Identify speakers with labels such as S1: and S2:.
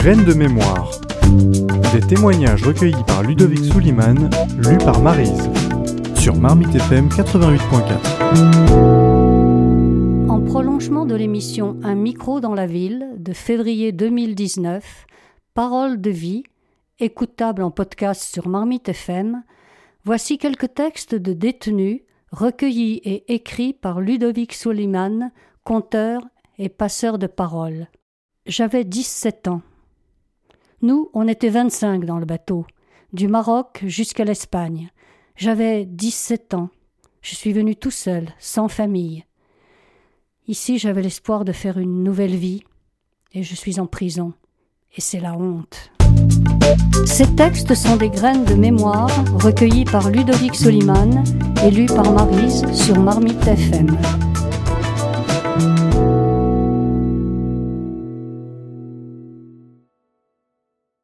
S1: Graines de mémoire. Des témoignages recueillis par Ludovic Souliman, lus par Maryse. Sur Marmite FM 88.4.
S2: En prolongement de l'émission Un micro dans la ville de février 2019, Paroles de vie, écoutable en podcast sur Marmite FM, voici quelques textes de détenus recueillis et écrits par Ludovic Souliman, conteur et passeur de paroles. J'avais 17 ans. Nous, on était 25 dans le bateau, du Maroc jusqu'à l'Espagne. J'avais 17 ans. Je suis venu tout seul, sans famille. Ici, j'avais l'espoir de faire une nouvelle vie, et je suis en prison. Et c'est la honte. Ces textes sont des graines de mémoire recueillies par Ludovic Souliman et lues par Maryse sur Marmite FM.